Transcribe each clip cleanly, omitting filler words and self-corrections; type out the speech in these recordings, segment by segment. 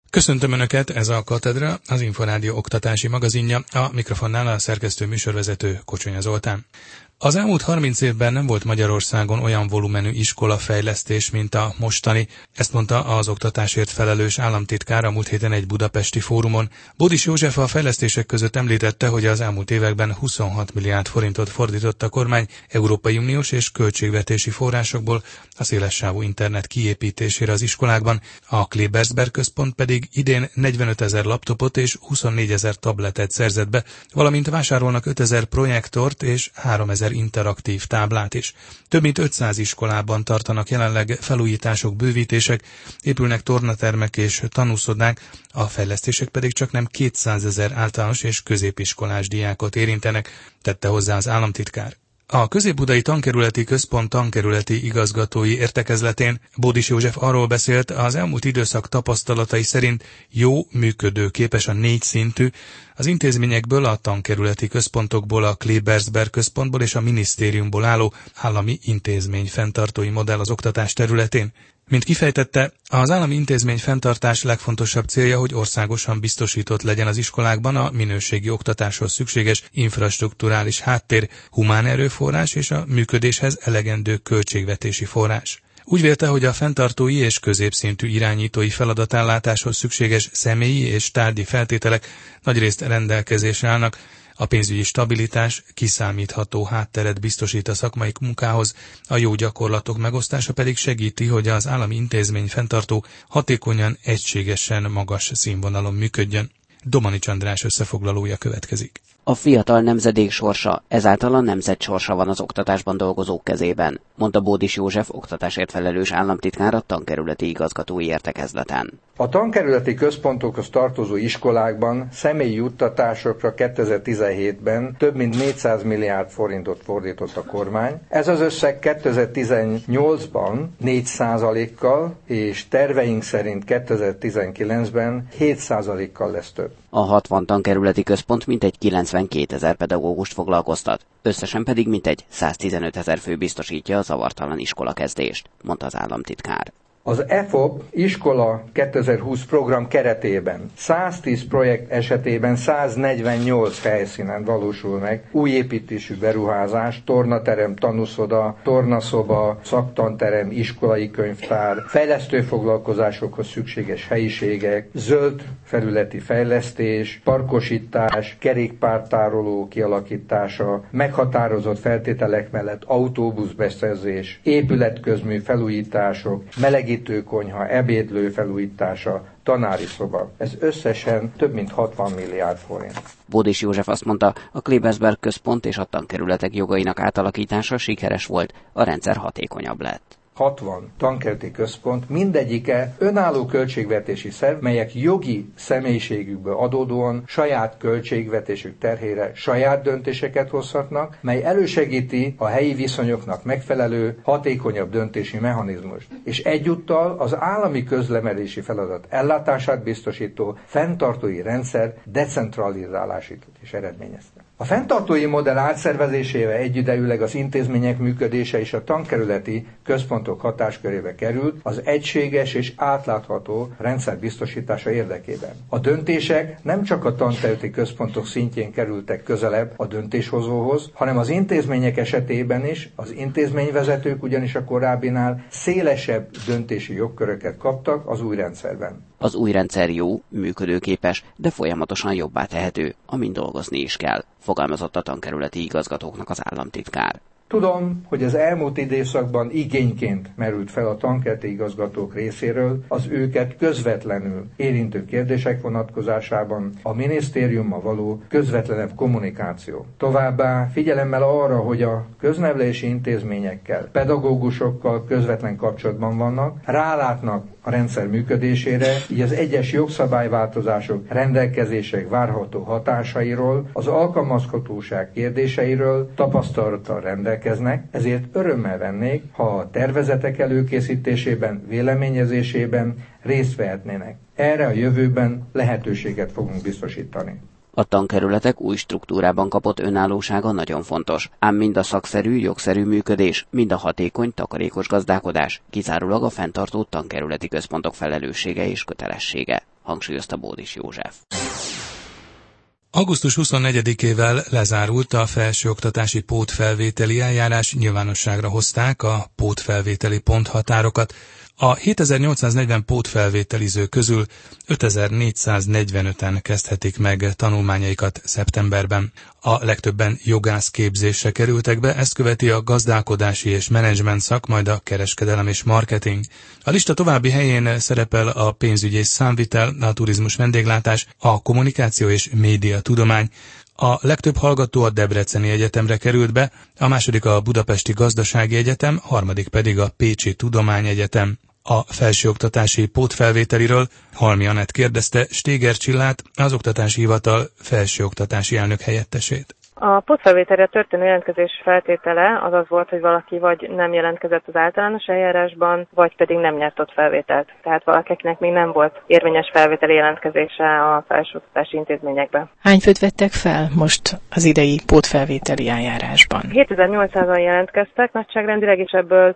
Köszöntöm Önöket, ez a Katedra, az Inforádió oktatási magazinja, a mikrofonnál a szerkesztő műsorvezető Kocsonya Zoltán. Az elmúlt 30 évben nem volt Magyarországon olyan volumenű iskolafejlesztés, mint a mostani, ezt mondta az oktatásért felelős államtitkár a múlt héten egy budapesti fórumon. Bódis József a fejlesztések között említette, hogy az elmúlt években 26 milliárd forintot fordított a kormány Európai Uniós és költségvetési forrásokból a szélessávú internet kiépítésére az iskolákban, a Klebersberg központ pedig idén 45 000 laptopot és 24 000 tabletet szerzett be, valamint vásárolnak 5 000 projektort és 3 000 interaktív táblát is. Több mint 500 iskolában tartanak jelenleg felújítások, bővítések, épülnek tornatermek és tanúszodák, a fejlesztések pedig csaknem 200 000 általános és középiskolás diákot érintenek, tette hozzá az államtitkár. A Közép-Budai Tankerületi Központ tankerületi igazgatói értekezletén Bódis József arról beszélt, az elmúlt időszak tapasztalatai szerint jó, működőképes a 4 szintű, az intézményekből, a tankerületi központokból, a Klebersberg központból és a minisztériumból álló állami intézmény fenntartói modell az oktatás területén. Mint kifejtette, az állami intézmény fenntartás legfontosabb célja, hogy országosan biztosított legyen az iskolákban a minőségi oktatáshoz szükséges infrastrukturális háttér, humán erőforrás és a működéshez elegendő költségvetési forrás. Úgy vélte, hogy a fenntartói és középszintű irányítói feladatellátáshoz szükséges személyi és tárgyi feltételek nagyrészt rendelkezésre állnak, a pénzügyi stabilitás kiszámítható hátteret biztosít a szakmai munkához, a jó gyakorlatok megosztása pedig segíti, hogy az állami intézmény fenntartó hatékonyan, egységesen, magas színvonalon működjön. Domanics András összefoglalója következik. A fiatal nemzedék sorsa, ezáltal a nemzet sorsa van az oktatásban dolgozók kezében, mondta Bódis József oktatásért felelős államtitkár a tankerületi igazgatói értekezleten. A tankerületi központokhoz tartozó iskolákban személyi juttatásokra 2017-ben több mint 400 milliárd forintot fordított a kormány. Ez az összeg 2018-ban 4%-kal, és terveink szerint 2019-ben 7%-kal lesz több. A 60 tankerületi központ mintegy 92 000 pedagógust foglalkoztat, összesen pedig mintegy 115 000 fő biztosítja a zavartalan iskolakezdést, mondta az államtitkár. Az EFOP iskola 2020 program keretében 110 projekt esetében 148 helyszínen valósul meg új építésű beruházás, tornaterem, tanúszoda, tornaszoba, szaktanterem, iskolai könyvtár, fejlesztő foglalkozásokhoz szükséges helyiségek, zöld felületi fejlesztés, parkosítás, kerékpártároló kialakítása, meghatározott feltételek mellett autóbuszbeszerzés, épületközmű felújítások, melegítőkonyha, ebédlő felújítása, tanári szoba. Ez összesen több mint 60 milliárd forint. Bódis József azt mondta, a Klebersberg központ és a tankerületek jogainak átalakítása sikeres volt, a rendszer hatékonyabb lett. 60 tankerületi központ, mindegyike önálló költségvetési szerv, melyek jogi személyiségükből adódóan saját költségvetésük terhére saját döntéseket hozhatnak, mely elősegíti a helyi viszonyoknak megfelelő, hatékonyabb döntési mechanizmust, és egyúttal az állami közlekedési feladat ellátását biztosító fenntartói rendszer decentralizálását is eredményezte. A fenntartói modell átszervezésével egyidejűleg az intézmények működése és a tankerületi központok hatáskörébe került az egységes és átlátható rendszer biztosítása érdekében. A döntések nem csak a tankerületi központok szintjén kerültek közelebb a döntéshozóhoz, hanem az intézmények esetében is, az intézményvezetők ugyanis a korábbinál szélesebb döntési jogköröket kaptak az új rendszerben. Az új rendszer jó, működőképes, de folyamatosan jobbá tehető, amin dolgozni is kell, fogalmazott a tankerületi igazgatóknak az államtitkár. Tudom, hogy az elmúlt időszakban igényként merült fel a tankerületi igazgatók részéről az őket közvetlenül érintő kérdések vonatkozásában a minisztériummal való közvetlenebb kommunikáció. Továbbá figyelemmel arra, hogy a köznevelési intézményekkel, pedagógusokkal közvetlen kapcsolatban vannak, rálátnak a rendszer működésére, így az egyes jogszabályváltozások, rendelkezések várható hatásairól, az alkalmazhatóság kérdéseiről tapasztalattal rendelkeznek, ezért örömmel vennék, ha a tervezetek előkészítésében, véleményezésében részt vehetnének. Erre a jövőben lehetőséget fogunk biztosítani. A tankerületek új struktúrában kapott önállósága nagyon fontos, ám mind a szakszerű, jogszerű működés, mind a hatékony, takarékos gazdálkodás kizárólag a fenntartó tankerületi központok felelőssége és kötelessége, hangsúlyozta Bódis József. Augusztus 24-ével lezárult a felsőoktatási pótfelvételi eljárás, nyilvánosságra hozták a pótfelvételi ponthatárokat. A 7840 pótfelvételiző közül 5445-en kezdhetik meg tanulmányaikat szeptemberben. A legtöbben jogászképzésre kerültek be, ezt követi a gazdálkodási és menedzsment szak, majd a kereskedelem és marketing. A lista további helyén szerepel a pénzügy és számvitel, a turizmus vendéglátás, a kommunikáció és médiatudomány. A legtöbb hallgató a Debreceni Egyetemre került be, a második a Budapesti Gazdasági Egyetem, harmadik pedig a Pécsi Tudományegyetem. A felsőoktatási pótfelvételiről Halmi Anett kérdezte Stéger Csillát, az Oktatási Hivatal felsőoktatási elnök helyettesét. A pótfelvételre történő jelentkezés feltétele az volt, hogy valaki vagy nem jelentkezett az általános eljárásban, vagy pedig nem nyert ott felvételt. Tehát valakinek még nem volt érvényes felvételi jelentkezése a felsőoktatási intézményekben. Hány főt vettek fel most az idei pótfelvételi eljárásban? 7800-an jelentkeztek nagyságrendileg, és ebből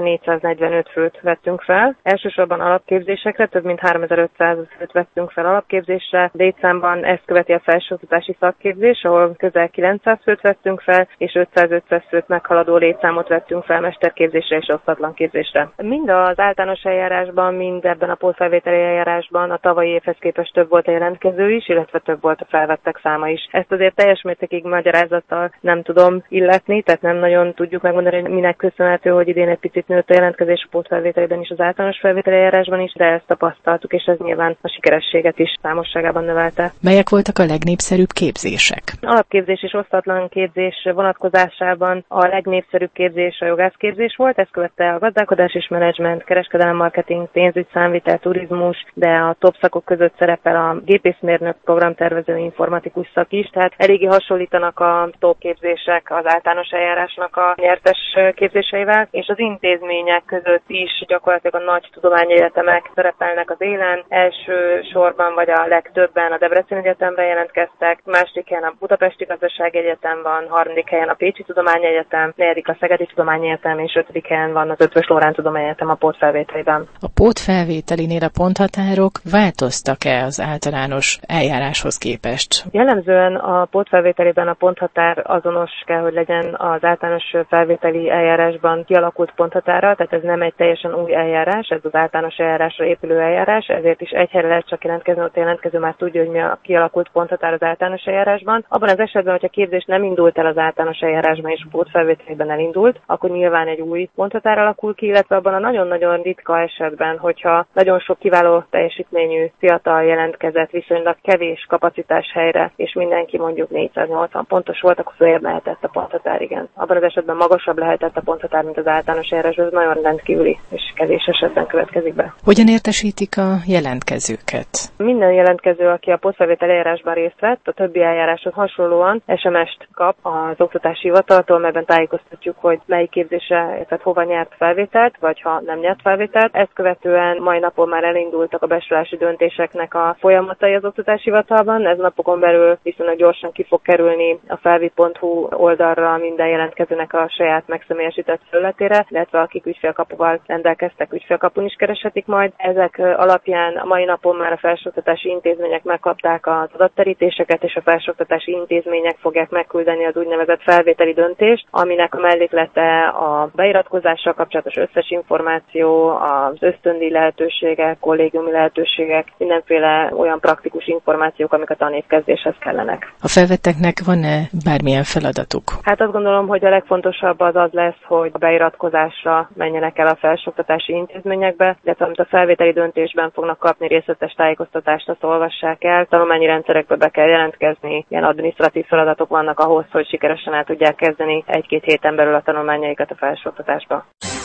5445 főt vettünk fel. Elsősorban alapképzésekre, több mint 3500 főt vettünk fel alapképzésre. Létszámban ezt követi a felsőoktatási szakképzés, ahol közel 900 főt vettünk fel, és 500 főt meghaladó létszámot vettünk fel mesterképzésre és osztatlan képzésre. Mind az általános eljárásban, mind ebben a pótfelvételi eljárásban a tavalyi évhez képest több volt a jelentkező is, illetve több volt a felvettek száma is. Ezt azért teljes mértékig magyarázattal nem tudom illetni, tehát nem nagyon tudjuk megmondani, hogy minek köszönhető, hogy idén egy picit nőtt a jelentkezés a pótfelvételében is, az általános felvételi eljárásban is, de ezt tapasztaltuk, és ez nyilván a sikerességet is számosságában növelte. Melyek voltak a legnépszerűbb képzések? Alapképzés és osztatlan képzés vonatkozásában a legnépszerűbb képzés a jogászképzés volt, ezt követte a gazdálkodás és menedzsment, kereskedelem, marketing, pénzügy, számvitel, turizmus, de a top szakok között szerepel a gépészmérnök, programtervező, informatikus szak is, tehát eléggé hasonlítanak a top képzések az általános eljárásnak a nyertes képzéseivel, és az intézmények között is gyakorlatilag a nagy tudományegyetemek szerepelnek az élen. Első sorban vagy a legtöbben a Debreceni Egyetemre jelentkeztek, második helyen a Budapesti Gazdasági Egyetem van, harmadik helyen a Pécsi Tudományegyetem, negyedik a Szegedi Tudományegyetem, és ötödik helyen van az Eötvös Loránd Tudományegyetem a pótfelvételiben. A pótfelvételinél a ponthatárok változtak-e az általános eljáráshoz képest? Jellemzően a pótfelvételiben a ponthatár azonos kell, hogy legyen az általános felvételi eljárásban kialakult ponthatára, tehát ez nem egy teljesen új eljárás, ez az általános eljárásra épülő eljárás, ezért is egy helyre lehet csak jelentkezni, ott a jelentkező már tudja, hogy mi a kialakult ponthatár az általános eljárásban. Abban az esetben, hogyha a képzés nem indult el az általános eljárásban és a pótfelvételben elindult, akkor nyilván egy új ponthatár alakul ki, illetve abban a nagyon-nagyon ritka esetben, hogyha nagyon sok kiváló teljesítményű fiatal jelentkezett viszonylag kevés kapacitás helyre, és mindenki mondjuk 480 pontos volt, akkor följebb lehetett a ponthatár, igen. Abban az esetben magasabb lehetett a ponthatár, mint az általános eljárásban, ez nagyon rendkívüli, és kevés esetben következik be. Hogyan értesítik a jelentkezőket? Minden jelentkező, aki a pótfelvétel eljárásban részt vett, a többi eljáráshoz hasonlóan SMS-t kap az Oktatási Hivataltól, melyben tájékoztatjuk, hogy melyik képzésre, tehát hova nyert felvételt, vagy ha nem nyert felvételt. Ezt követően mai napon már elindultak a besorlási döntéseknek a folyamatai az Oktatási Hivatalban. Ez napokon belül viszonylag gyorsan ki fog kerülni a felvi.hu oldalra minden jelentkezőnek a saját megszemélyesített felületére, illetve akik ügyfélkapuval rendelkeztek, ügyfélkapun is kereshetik majd. Ezek alapján a mai napon már a felsőoktatási intézmények megkapták az adatterítéseket, és a felsőoktatási intézmények fogják megküldeni az úgynevezett felvételi döntést, aminek a melléklete a beiratkozással kapcsolatos összes információ, az ösztöndíj lehetőségek, kollégiumi lehetőségek, mindenféle olyan praktikus információk, amik a tanévkezdéshez kellenek. A felvetteknek van-e bármilyen feladatuk? Hát azt gondolom, hogy a legfontosabb az lesz, hogy a beiratkozásra menjenek el a felsőoktatási intézményekbe, illetve amit a felvételi döntésben fognak kapni részletes tájékoztatást, azt olvassák el. Tanulmányi rendszerekbe be kell jelentkezni, ilyen adminisztratív feladatok vannak ahhoz, hogy sikeresen el tudják kezdeni 1-2 héten belül a tanulmányaikat a felsőoktatásba.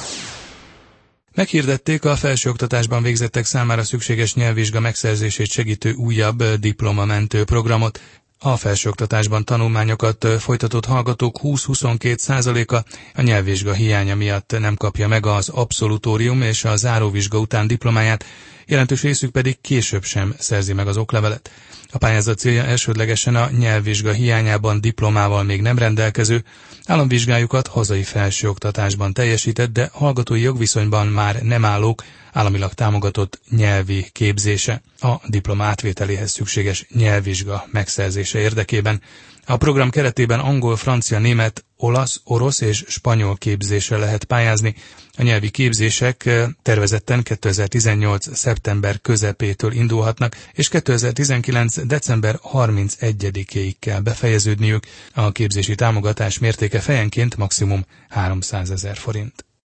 Meghirdették a felsőoktatásban végzettek számára szükséges nyelvvizsga megszerzését segítő újabb diplomamentő programot. A felsőoktatásban tanulmányokat folytatott hallgatók 20-22%-a a nyelvvizsga hiánya miatt nem kapja meg az abszolutórium és a záróvizsga után diplomáját, jelentős részük pedig később sem szerzi meg az oklevelet. A pályázat célja elsődlegesen a nyelvvizsga hiányában diplomával még nem rendelkező, államvizsgájukat hazai felsőoktatásban teljesített, de hallgatói jogviszonyban már nem állók államilag támogatott nyelvi képzése a diploma átvételéhez szükséges nyelvvizsga megszerzése érdekében. A program keretében angol, francia, német, olasz, orosz és spanyol képzésre lehet pályázni. A nyelvi képzések tervezetten 2018. szeptember közepétől indulhatnak, és 2019. december 31-éig kell befejeződniük. A képzési támogatás mértéke fejenként maximum 300 000 forint.